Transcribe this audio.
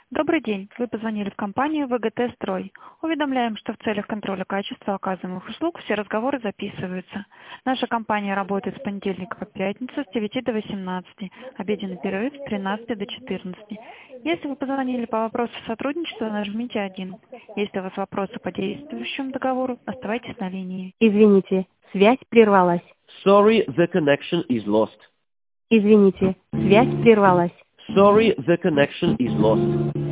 Добрый день. Вы позвонили в компанию ВГТ «Строй». Уведомляем, что в целях контроля качества оказываемых услуг все разговоры записываются. Наша компания работает с понедельника по пятницу с 9 до 18, обеденный перерыв с 13 до 14. Если вы позвонили по вопросу сотрудничества, нажмите 1. Если у вас вопросы по действующему договору, оставайтесь на линии. Извините, связь прервалась. Sorry, the connection is lost. Извините, связь прервалась. Sorry, the connection is lost.